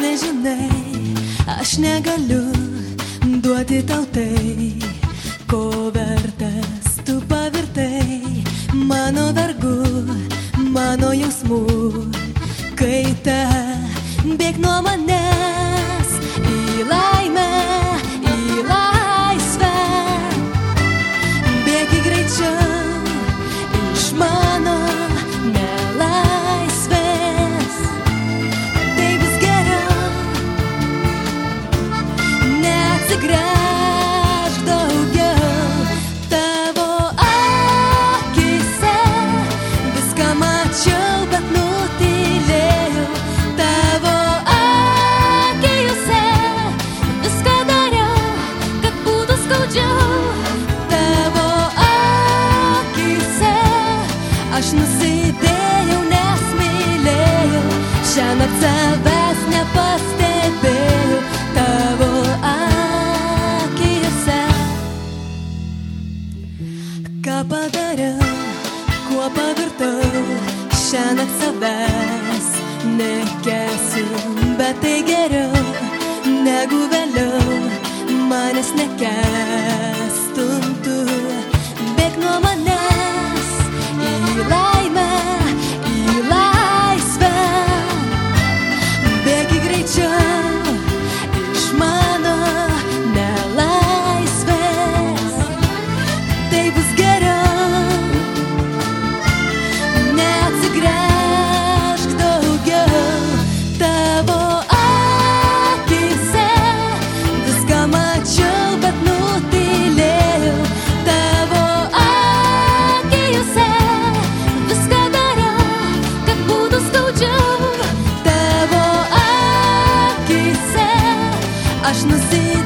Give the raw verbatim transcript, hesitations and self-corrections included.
nežinai, aš negaliu duoti tau tai, ko vertas tu pavirtai. Mano vergu, mano jausmų kaita, bėk nuo manęs į laimę, į laisvę. Bėgi greičiau iš mano nelaisvės. Tai bus geriau, neatsigręžk daugiau. Tavo akyse viską mačiau, bet nutylėjau. Tavo akyse viską dariau, kad būtų skaudžiau. Tavo akyse aš nusidėjau, nes mylėjau. Šiąnakt savęs nepastebėjau. Tavo akyse ką padariau, kuo pavirtau. Šiąnakt savęs nekęsiu, bet tai geriau negu vėliau manęs nekęstum tu. Bėk nuo manęs į laimę, į laisvę. Bėgi greičiau iš mano nelaisvės. Tai bus geriau, neatsigręžk daugiau. Tavo akyse viską mačiau, bet nutylėjau. Tavo akyse viską dariau, kad būtų skaudžiau. Tavo akyse aš nusidėjau.